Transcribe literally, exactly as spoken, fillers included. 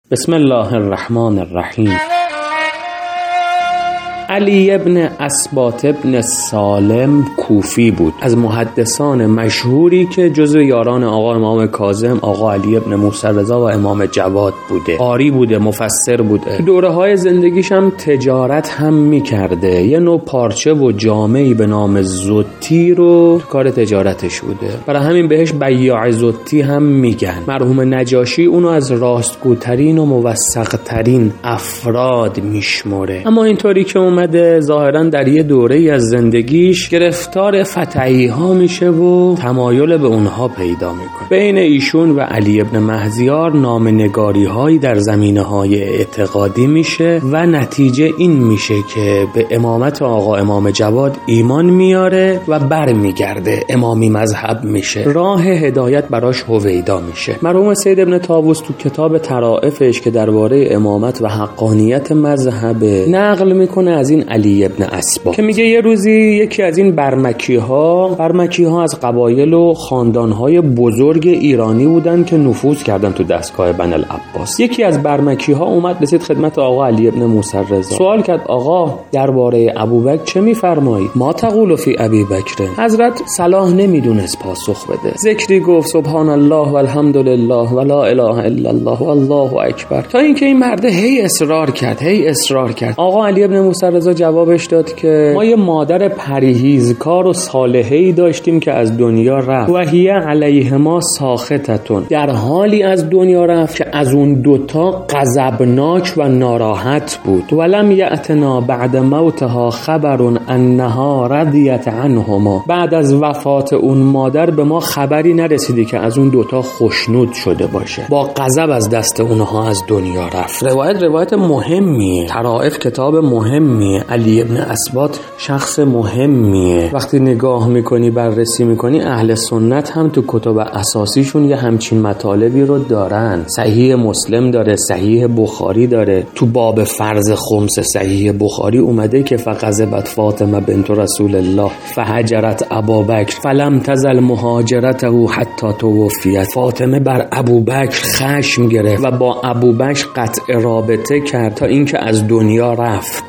بسم الله الرحمن الرحیم. علی ابن اسباط ابن سالم کوفی بود، از محدثان مشهوری که جزو یاران آقا امام کاظم، آقا علی ابن موسی رضا و امام جواد بوده. قاری بوده، مفسر بوده. دوره های زندگیش هم تجارت هم میکرده. یه نوع پارچه و جامه‌ای به نام زوتی رو کار تجارتش بوده، برای همین بهش بیاع زوتی هم میگن. مرحوم نجاشی اونو از راستگوترین و موثقترین افراد میشمره. اما اینطوری که اومده ظاهرا در یه دوره‌ای از زندگیش گرفتار فتحی ها میشه و تمایل به اونها پیدا میکنه. بین ایشون و علی ابن مهزیار نامه‌نگاری هایی در زمینه های اعتقادی میشه و نتیجه این میشه که به امامت آقا امام جواد ایمان میاره و بر میگرده، امامی مذهب میشه. راه هدایت براش هویدا میشه. مرحوم سید ابن طاووس تو کتاب طرائفش که درباره امامت و حقانیت مذهب نقل میکنه از این علی ابن اسباط که میگه یه روزی یکی از این برمکی ها برمکی ها از قبایل و خاندان های بزرگ ایرانی بودن که نفوذ کردن تو دستگاه بنی العباس. یکی از برمکی ها اومد رسید خدمت آقا علی ابن موسی رضا، سوال کرد آقا درباره ابوبکر چه میفرمایید؟ ما تقول فی ابی بکر؟ حضرت صلاح نمیدونست پاسخ بده. ذکری گفت سبحان الله والحمدلله ولا اله الا الله والله اکبر، تا اینکه این مرد هی اصرار کرد هی اصرار کرد. آقا علی ابن موسی رضا جوابش داد که ما یه مادر پرهیزکار و صالحه‌ای داشتیم که از دنیا رفت و هی علیه ما ساخطتون، در حالی از دنیا رفت که از اون دوتا غضبناک و ناراحت بود. ولم یأتنا بعد موتها خبر انها رضیت عنهما، بعد از وفات اون مادر به ما خبری نرسیدی که از اون دوتا خوشنود شده باشه، با غضب از دست اونها از دنیا رفت. روایت روایت مهمیه، طرائف کتاب مهمیه، علی ابن اسباط شخص مهمیه. وقتی نگاه میکنی بررسی میکنی اهل سنت هم تو کتب اساسیشون یه همچین مطالبی رو دارن. صحیح مسلم داره، صحیح بخاری داره. تو باب فرض خمس صحیح بخاری اومده که فغضبت فاطمه بنت رسول الله فهجرت ابابکر فلم تزل مهاجرته حتی توفیت. فاطمه بر ابوبکر خشم گرفت و با ابوبکر قطع رابطه کرد تا اینکه از دنیا رفت.